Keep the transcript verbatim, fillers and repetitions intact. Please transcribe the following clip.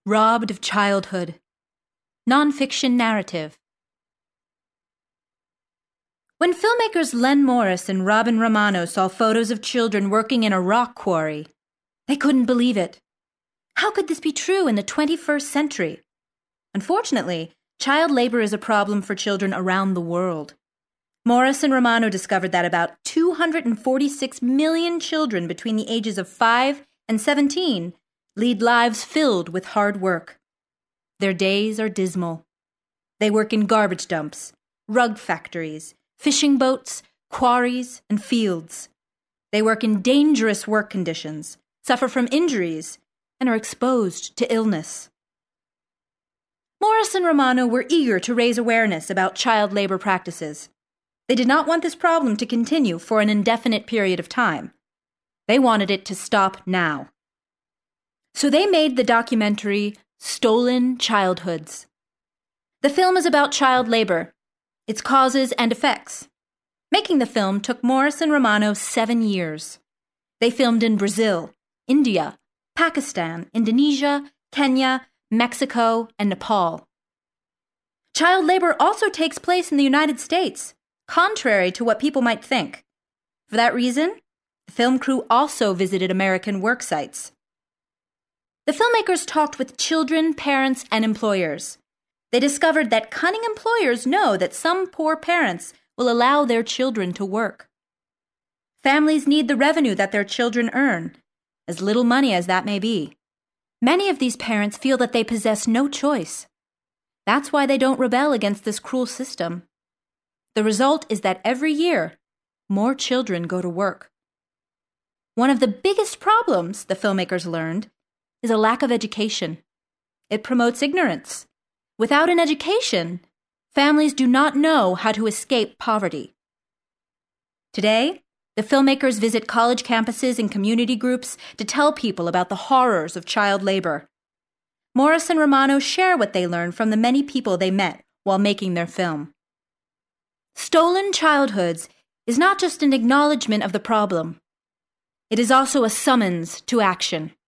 Robbed of Childhood. Nonfiction narrative. When filmmakers Len Morris and Robin Romano saw photos of children working in a rock quarry, they couldn't believe it. How could this be true in the twenty-first century? Unfortunately, child labor is a problem for children around the world. Morris and Romano discovered that about two hundred forty-six million children between the ages of five and seventeen lead lives filled with hard work. Their days are dismal. They work in garbage dumps, rug factories, fishing boats, quarries, and fields. They work in dangerous work conditions, suffer from injuries, and are exposed to illness. Morris and Romano were eager to raise awareness about child labor practices. They did not want this problem to continue for an indefinite period of time. They wanted it to stop now. So they made the documentary Stolen Childhoods. The film is about child labor, its causes and effects. Making the film took Morris and Romano seven years. They filmed in Brazil, India, Pakistan, Indonesia, Kenya, Mexico, and Nepal. Child labor also takes place in the United States, contrary to what people might think. For that reason, the film crew also visited American work sites. The filmmakers talked with children, parents, and employers. They discovered that cunning employers know that some poor parents will allow their children to work. Families need the revenue that their children earn, as little money as that may be. Many of these parents feel that they possess no choice. That's why they don't rebel against this cruel system. The result is that every year, more children go to work. One of the biggest problems, the filmmakers learned, is a lack of education. It promotes ignorance. Without an education, families do not know how to escape poverty. Today, the filmmakers visit college campuses and community groups to tell people about the horrors of child labor. Morris and Romano share what they learned from the many people they met while making their film. Stolen Childhoods is not just an acknowledgement of the problem. It is also a summons to action.